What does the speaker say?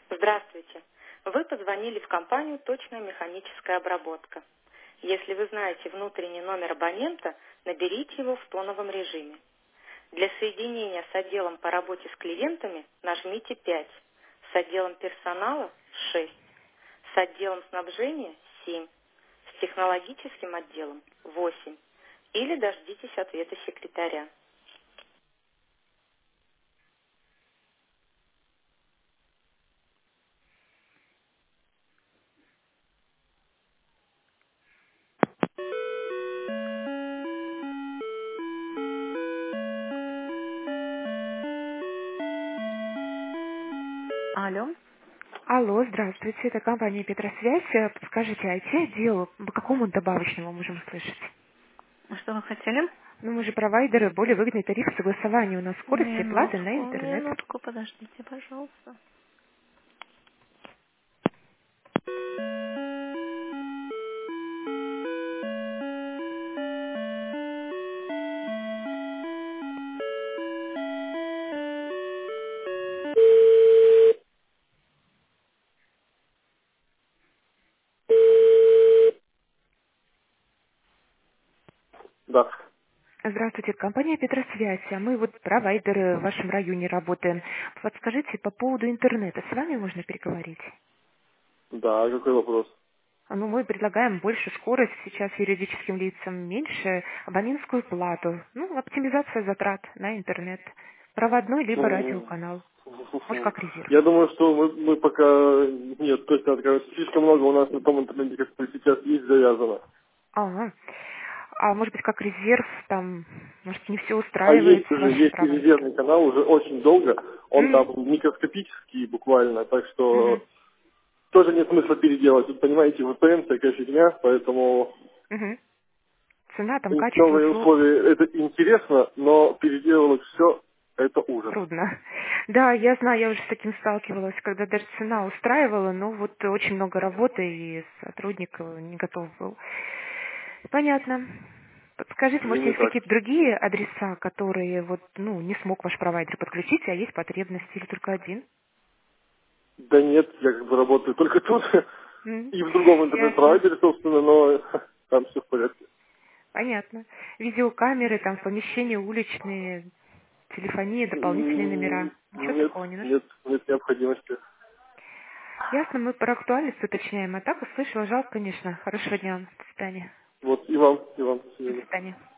Здравствуйте. Вы позвонили в компанию «Точная механическая обработка». Если вы знаете внутренний номер абонента, наберите его в тоновом режиме. Для соединения с отделом по работе с клиентами нажмите 5, с отделом персонала 6, с отделом снабжения 7, с технологическим отделом 8 или дождитесь ответа секретаря. Алло. Алло, здравствуйте, это компания Петросвязь. Подскажите, IT-отдел, по какому добавочному можем слышать? Что вы хотели? Ну, мы же провайдеры, более выгодный тариф согласования у нас скорости и платы на интернет. Минутку, подождите, пожалуйста. Да. Здравствуйте, компания Петросвязь. А мы вот провайдеры в вашем районе работаем. Подскажите, по поводу интернета, с вами можно переговорить? Да, какой вопрос? Ну, мы предлагаем больше скорость сейчас юридическим лицам, меньше абонентскую плату. Ну, оптимизация затрат на интернет. Проводной либо Ну, радиоканал. Может, как резерв. я думаю, что мы пока нет, точно открывать. Слишком много у нас на том интернете, который сейчас есть, завязано. Ага. А может быть, как резерв, там, может, не все А устраивает есть уже, ваш есть и провайдер? резервный канал уже очень долго. Он там М, микроскопический буквально, так мгм, что тоже нет смысла переделать. Тут, понимаете, VPN такая фигня, поэтому мгм. Цена, там, качество новые услуг условия это интересно, но переделывать все это ужас. трудно. Да, я знаю, я уже с таким сталкивалась, когда даже цена устраивала, но вот очень много работы, и сотрудник не готов был. Понятно. К Подскажите, может, сожалению, есть так. какие-то другие адреса, которые вот, ну, не смог ваш провайдер подключить, а есть потребность, или только один? Да нет, я как бы работаю только тут М, и в другом Ясно. интернет-провайдере, собственно, но там все в порядке. Понятно. Видеокамеры, там, в помещении уличные, телефония, дополнительные номера. Ничего Нет, такого не нужно? нет необходимости. Ясно, мы про актуальность уточняем. А так услышала, жалко, конечно. Хорошего дня вам. До свидания. Вот и вам, до До свидания. свидания.